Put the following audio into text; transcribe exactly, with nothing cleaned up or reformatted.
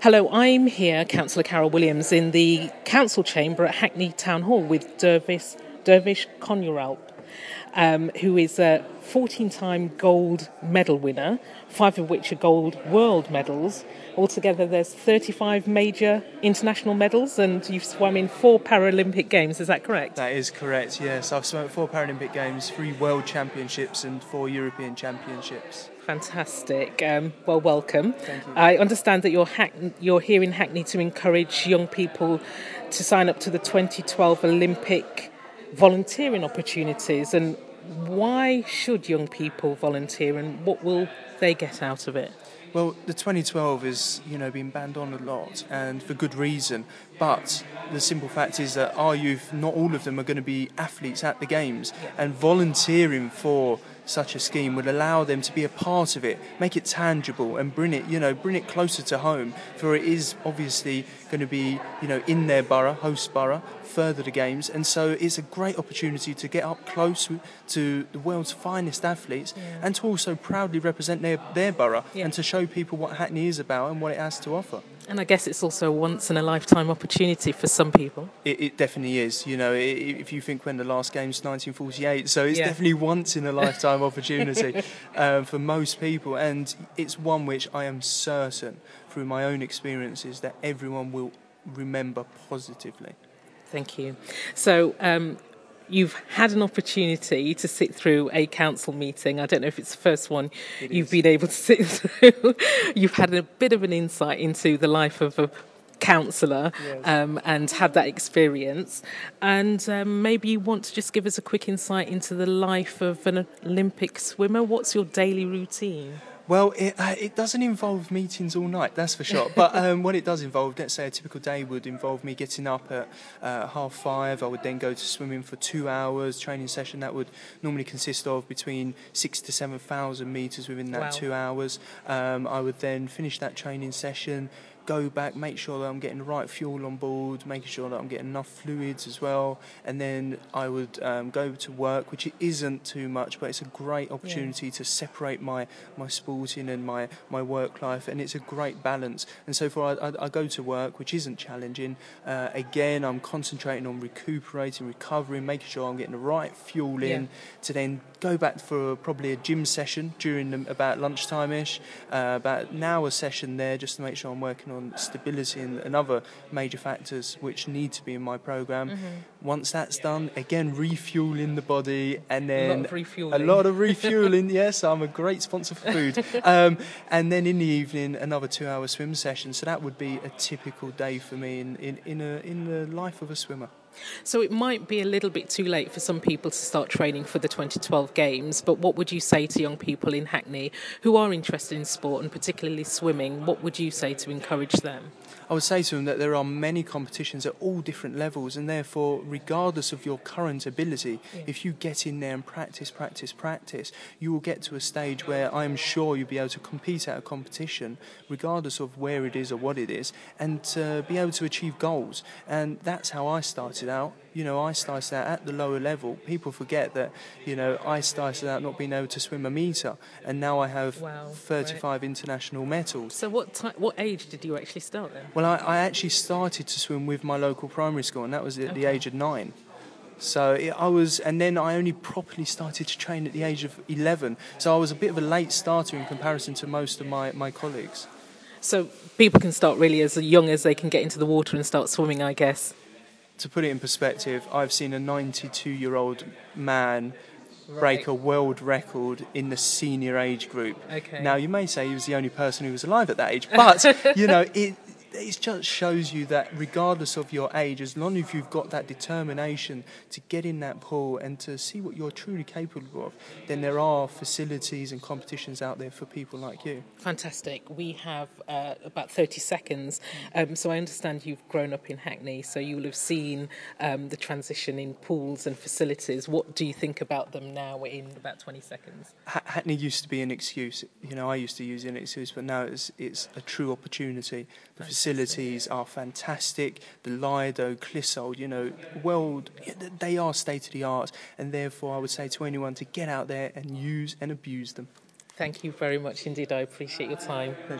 Hello, I'm here, Councillor Carol Williams, in the council chamber at Hackney Town Hall with Dervish, Dervish Konyuralp, um, who is a fourteen-time gold medal winner, five of which are gold world medals. Altogether, there's thirty-five major international medals, and you've swum in four Paralympic Games. Is that correct? That is correct, yes. I've swum at four Paralympic Games, three World Championships and four European Championships. Fantastic. Um, well, welcome. Thank you. I understand that you're, Hack- you're here in Hackney to encourage young people to sign up to the twenty twelve Olympic volunteering opportunities. And why should young people volunteer, and what will they get out of it? Well, the twenty twelve is, you know, been banned on a lot, and for good reason. But the simple fact is that our youth, not all of them, are going to be athletes at the Games, Yeah. and volunteering for such a scheme would allow them to be a part of it, make it tangible, and bring it, you know, bring it closer to home. For it is obviously going to be, you know, in their borough, host borough, further the Games, and so it's a great opportunity to get up close to the world's finest athletes, Yeah. and to also proudly represent their their borough, Yeah. and to show people what Hackney is about and what it has to offer. And I guess it's also a once-in-a-lifetime opportunity for some people. It, it definitely is. You know, i if you think when the last game's nineteen forty-eight, so it's Yeah. definitely once in a lifetime opportunity uh, for most people, and it's one which I am certain, through my own experiences, that everyone will remember positively. Thank you. So, um, you've had an opportunity to sit through a council meeting. I don't know if it's the first one It you've is. been able to sit through. You've had a bit of an insight into the life of a councillor, Yes. um, and had that experience. And um, maybe you want to just give us a quick insight into the life of an Olympic swimmer. What's your daily routine? Well, it, uh, it doesn't involve meetings all night, that's for sure. But um, what it does involve, let's say a typical day would involve me getting up at uh, half five. I would then go to swimming for two hours, training session that would normally consist of between six to seven thousand metres within that Wow. two hours. Um, I would then finish that training session, go back, make sure that I'm getting the right fuel on board, making sure that I'm getting enough fluids as well, and then I would um, go to work, which it isn't too much, but it's a great opportunity to separate my, my sporting and my, my work life, and it's a great balance. And so far I, I, I go to work, which isn't challenging. Uh, again, I'm concentrating on recuperating, recovering, making sure I'm getting the right fuel in, Yeah. to then go back for probably a gym session during the, about lunchtime-ish, uh, about an hour session there, just to make sure I'm working on stability and, and other major factors which need to be in my programme. Mm-hmm. Once that's done, again, refueling the body, and then A lot of refuelling. a lot of refueling. Yes, I'm a great sponsor for food. Um, and then in the evening, another two-hour swim session. So that would be a typical day for me in, in, in, a, in the life of a swimmer. So it might be a little bit too late for some people to start training for the twenty twelve Games, but what would you say to young people in Hackney who are interested in sport, and particularly swimming? What would you say to encourage them? I would say to them that there are many competitions at all different levels, and therefore, regardless of your current ability, Yeah. if you get in there and practice, practice, practice, you will get to a stage where I'm sure you'll be able to compete at a competition, regardless of where it is or what it is, and uh, be able to achieve goals. And that's how I started out. You know, I started out at the lower level. People forget that, you know, I started out not being able to swim a metre, and now I have Wow, thirty-five international medals. So what ti what age did you actually start then? Well, I, I actually started to swim with my local primary school, and that was at the Okay. age of nine. So it, I was, and then I only properly started to train at the age of eleven. So I was a bit of a late starter in comparison to most of my, my colleagues. So people can start really as young as they can get into the water and start swimming, I guess. To put it in perspective, I've seen a ninety-two-year-old man break Right. a world record in the senior age group. Okay. Now, you may say he was the only person who was alive at that age, but, you know, it, it just shows you that regardless of your age, as long as you've got that determination to get in that pool and to see what you're truly capable of, then there are facilities and competitions out there for people like you. Fantastic. We have uh, about thirty seconds. Um, so I understand you've grown up in Hackney, so you will have seen um, the transition in pools and facilities. What do you think about them now in about twenty seconds? Ha- Hackney used to be an excuse. You know, I used to use it as an excuse, but now it's, it's a true opportunity. The facilities are fantastic. The Lido, Clissold, you know, world, they are state of the art, and therefore I would say to anyone to get out there and use and abuse them. Thank you very much indeed. I appreciate your time.